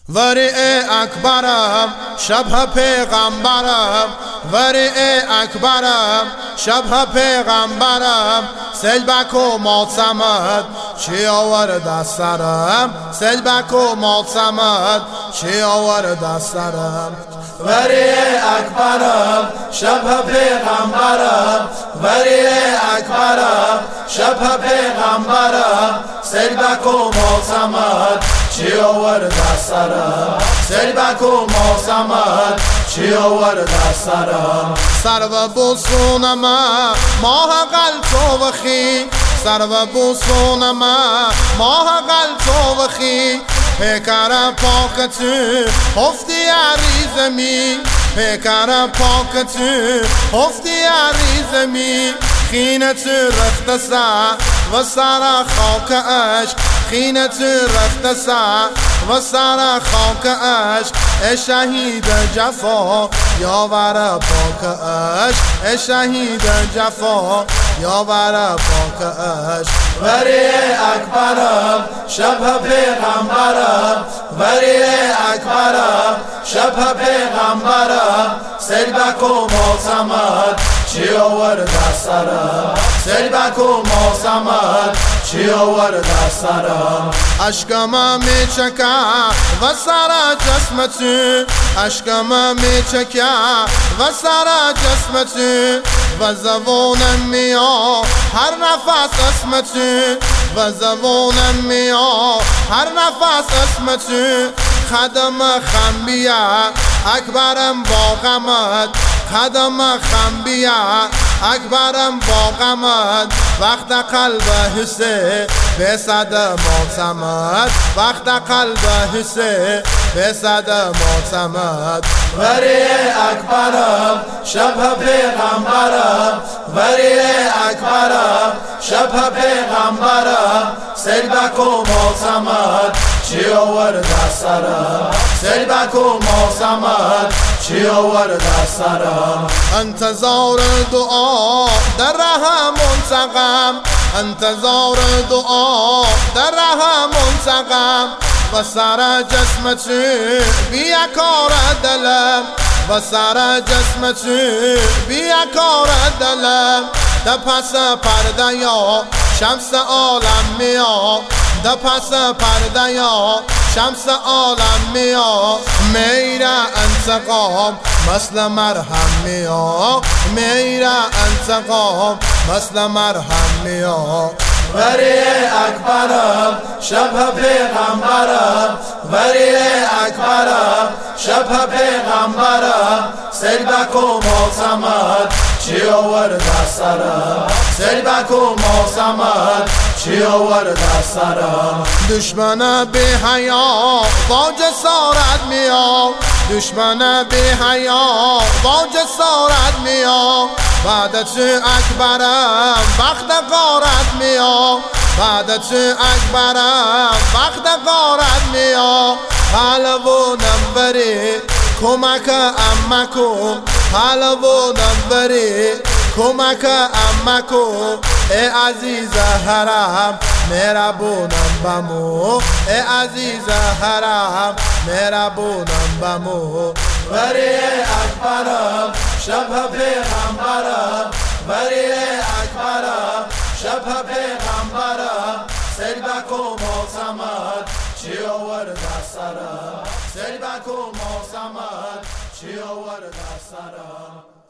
وری اکبرم شبه پیغمبرم، وری اکبرم شبه پیغمبرم. سلبک و معتمد چی آورد سرم، سلبک و معتمد چی آورد سرم. وری اکبرم شبه پیغمبرم، وری اکبرم شبه پیغمبرم. سلبک و معتمد چی آورد سرم، سلبک و معتمد چی آورد سرم. سر و بوسونم ماه قلب و خی، سر و بوسونم ماه قلب و خی. پیکر پاکتی هفتی عریزمی، پیکر پاکتی هفتی عریزمی. خینت رفت سر و سر خاک عشق، خینت رفت سر و سر خاک عشق. شهید جفا یاور پاک عشق، شهید جفا یاور پاک عشق. وری اکبرم شبه پیغمبرم، وری اکبرم شبه پیغمبرم. سلبک و معتمد چی آورد سرم، سلبک و معتمد چی آورد سرم. اشکم میچکه و سر جسمتی، اشکم میچکه و سر جسمتی. و زبونم میا هر نفس اسمتی، و زبونم میا هر نفس اسمتی. خدم خنبیه اکبرم با غمت، خدم خنبیه اکبرم با غمت. وقت قلب حسه به صد معتمد، وقت قلب حسه به صد معتمد. وری اکبرم شبه پیغمبرم، وری اکبرم شبه پیغمبرم. سلبک و معتمد چی آورد سرم، سلبک و معتمد چی آورد سرم. انتظار دعا در ره منتقم، انتظار دعا در ره منتقم. و سر جسمتی بیکار دلم، و سر جسمتی بیکار دلم. در پس پرده یا شمس عالم میا، در پس پرده یا شمس عالم میا. میره انتقام مثل مرهم میا، میره انتقام مثل مرهم میا. وری اکبرم شبه پیغمبرم، وری اکبرم شبه پیغمبرم. سلبک و معتمد چی آورد سرم، سلبک و معتمد چی آورد سرم. دشمن بی حیا با جسارت میا، دشمن بی حیا با جسارت میا. بعد تو اکبرم وقت غارت میا، بعد تو اکبرم وقت غارت میا. حلوونم بری کمک امکو، حلوونم بری کمک امکو. ای عزیز حرم مهربونم بمو، ای عزیز حرم مهربونم بمو. وری اکبرم شبه پیغمبرم، وری اکبرم شبه پیغمبرم. سلبک و معتمد چی آورد سرم، سلبک و معتمد چی آورد سرم.